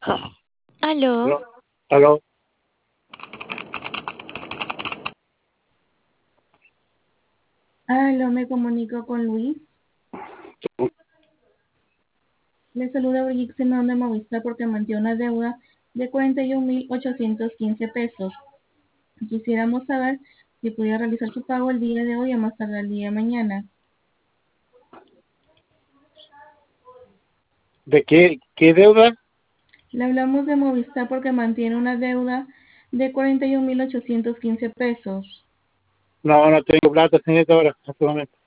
Aló, Aló, aló. Aló, me comunico con Luis. Le saluda Brigitte Zenón de Movistar porque mantiene una deuda de 41.815 pesos. Quisiéramos saber si pudiera realizar su pago el día de hoy o más tarde el día de mañana. ¿De qué deuda? Le hablamos de Movistar porque mantiene una deuda de 41.815 pesos. No, no tengo plata, señorita, ahora, en este momento.